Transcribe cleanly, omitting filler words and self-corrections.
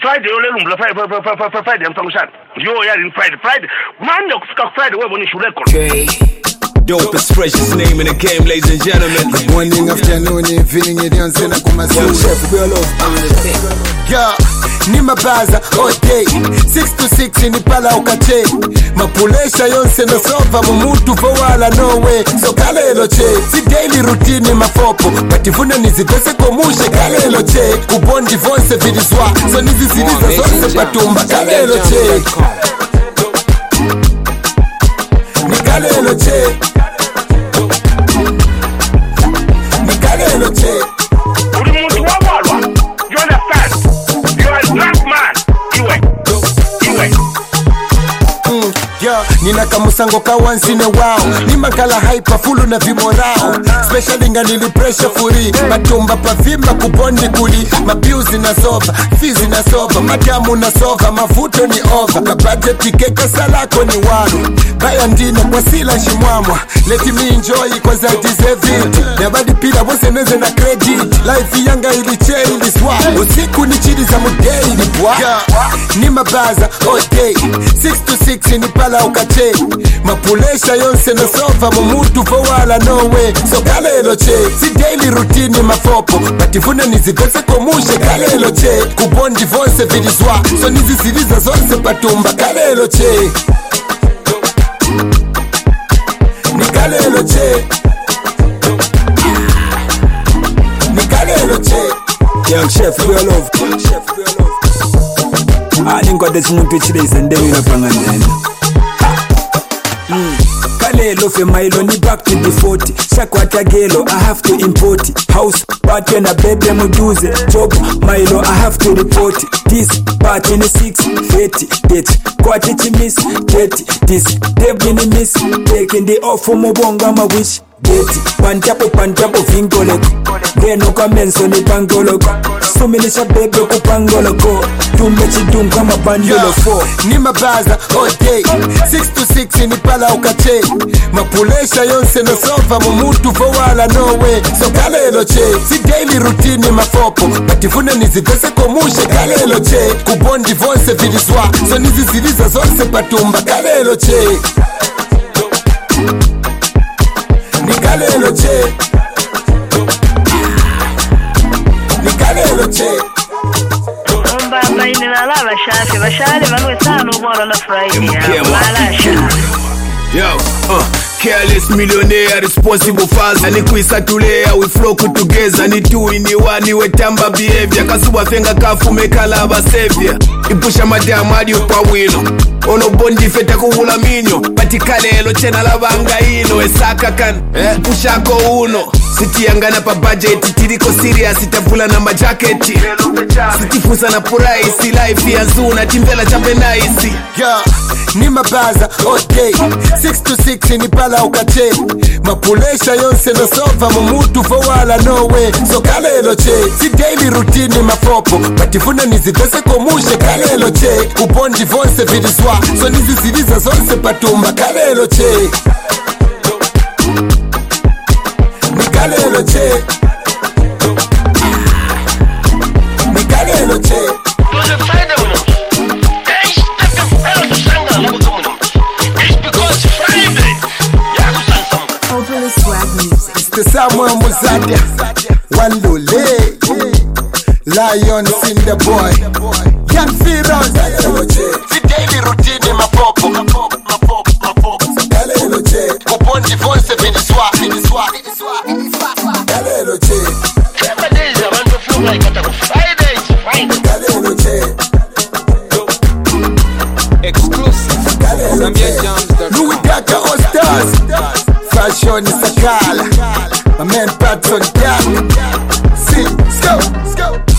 Friday olelumbula Friday function. Yo ya in Friday. Man yokufika Friday wewe ni shule record. Dopest, freshest name in the game, ladies and gentlemen. Morning, afternoon, evening, idion sena kumasuri. Chef, we all over. Yeah, ni mabaza all day 6 to 6 ni pala ukache mapulesha yonse no sova mumutu fowala no way so kalelo che si daily routine mafopo bativuna nizipese komushe kalelo che kubondi vonse vidiswa so nizisiriza zonse patumba kalelo che ni kalelo che ni kalelo che Ulimuntu wawalwa. You understand? You are a black man. Iwe. Yeah, nina kamusango ka once in a while. Ni makala hyper full na vimorao. Special inga nili pressure free. Matumba pavima kubondi kuli. Mabiuzi na sofa, fizi na sofa. Madamu na sofa, mafuto ni over. Kabate tikeka salako ni waru. Baya ndina kwa sila shimwamwa. Let me enjoy cause I deserve it. Nabadi pila bose neze na credit. Life yanga ili che ili swa. Usiku ni chidi za mudei ni bwa. Yeah, ni mabaza all day 6 to 6 ni pala ukache mapulesha yonse no sova mumutu fowala no way so kalelo che si daily routine mafopo bativuna nizipese komushe kalelo che kubondi vonse vidiswa so nizisiriza zonse patumba kalelo che ni kalelo che ni kalelo che Young Chef, we all over. I think got this moon pitch days and then we have Kalelo fe Milo ni back to the 40 Shakwata gelo, I have to import it. House party na bebe muduze Job Milo, I have to report it. This party ni 6:30 date Kwati chimis 30 this Debli ni miss Taking the off for mobonga ma wish Date pantapo vingoleko Geno kamenso ni pangoloko Sumilisha bebe kupangoloko Tumechidum kama bandolo 4 ni mabaza all day 6 to 6 ni pala ukache mapulesha yonse no sova mumutu fowala no way so kalelo che si daily routine mafopo bativuna nizipese komushe kalelo che kubondi vonse vidiswa so nizisiriza zonse patumba kalelo che ni kalelo che ni kalelo che Bashale vanwe sana umora na Friday. Yo, careless millionaire, responsible father. Ni kuisa tulea, we flow together. Ni two in one, we tamba behavior. Kasuba fenga kafu mekala abasevia. Ipusha madamu hadi upawino. Ono bondi feta kuhula minyo. Patikalelo chena labanga ino. Esaka kan, pushako uno. Siti yangana pa budget, tiriko serious. Itavula na majaketi. Sitifusa na puraisi. Life ya zuna, timvela chape naisi. Yeah, ni mabaza all day 6 to 6 ni pala ukache mapulesha yonse no sova mumutu fowala no way so kalelo che si daily routine mafopo bativuna nizipese komushe kalelo che kubondi vonse vidiswa so nizisiriza zonse patumba kalelo che ni kalelo che ni kalelo che the Samuel Muzadia, one Lule, Lions in the boy, Young Firon, the daily routine, my pop, Galelo J, Opondi Vonse, Venezuela, Galelo J, I want to feel like Friday. Galelo J, exclusive. Galelo J, Louis Gaka All Stars, Fashion is a call. My man Patron Gang. See, let's go.